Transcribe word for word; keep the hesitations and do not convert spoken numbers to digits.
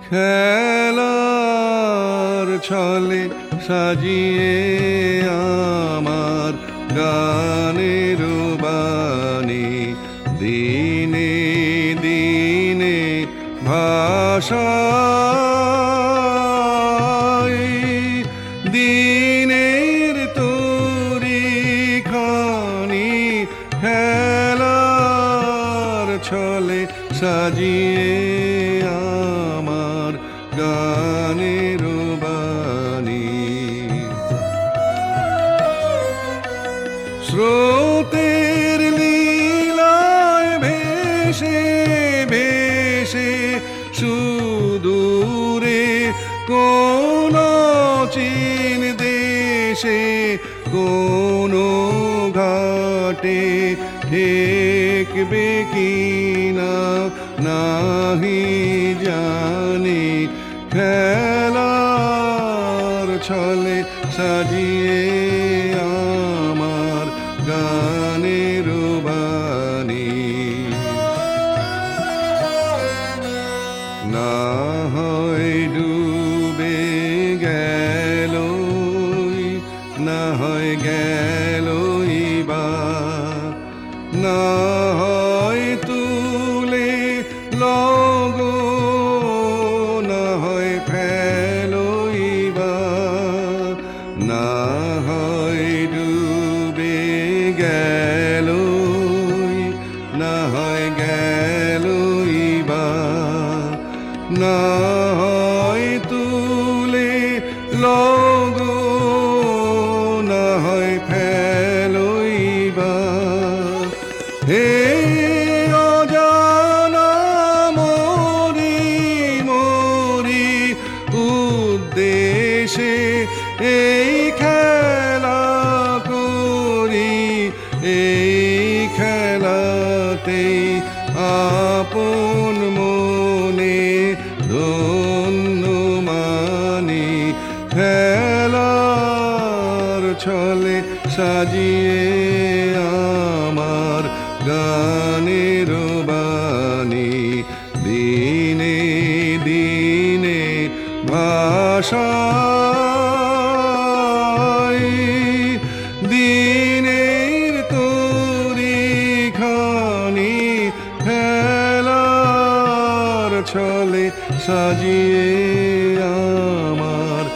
খেলার ছলে সাজিয়ে আমার গানের বাণী দিনে দিনে ভাষায় দিনের তরি খানি খেলার ছলে সাজিয়ে আমার গানের বাণী স্রোতের লীলায় ভেসে ভেসে সুদূরে কোন চীন দেশে কোন ঘাটে ঠেকবে কিনা নাহি জানি খেলার ছলে সাজিয়ে আমার গানের বাণী না হয় ডুবে গেল না হয় গেল বা না হয় তুলে লগো না হয় ফেলইবা না হয় ডুবে গেল না হয় গেলইবা না হয় তুলে লগো না হয় ফেলইবা হে অজানা মরি মরি উদ্দেশে এই খেলা করি এই খেলাতেই আপন মনে ধন্য মানি খেলার ছলে সাজিয়ে আমার গানের বাণী দিনে দিনে ভাষায় দিনের তরি খানি খেলার ছলে সাজিয়ে আমার